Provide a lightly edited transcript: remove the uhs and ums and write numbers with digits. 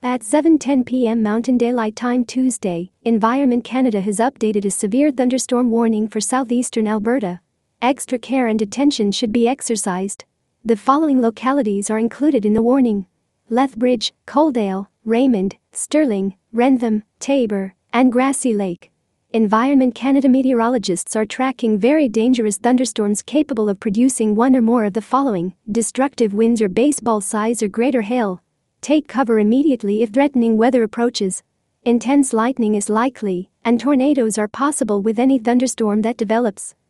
At 7:10 p.m. Mountain Daylight Time Tuesday, Environment Canada has updated a severe thunderstorm warning for southeastern Alberta. Extra care and attention should be exercised. The following localities are included in the warning: Lethbridge, Coaldale, Raymond, Sterling, Wrentham, Taber, and Grassy Lake. Environment Canada meteorologists are tracking very dangerous thunderstorms capable of producing one or more of the following: destructive winds or baseball size or greater hail. Take cover immediately if threatening weather approaches. Intense lightning is likely, and tornadoes are possible with any thunderstorm that develops.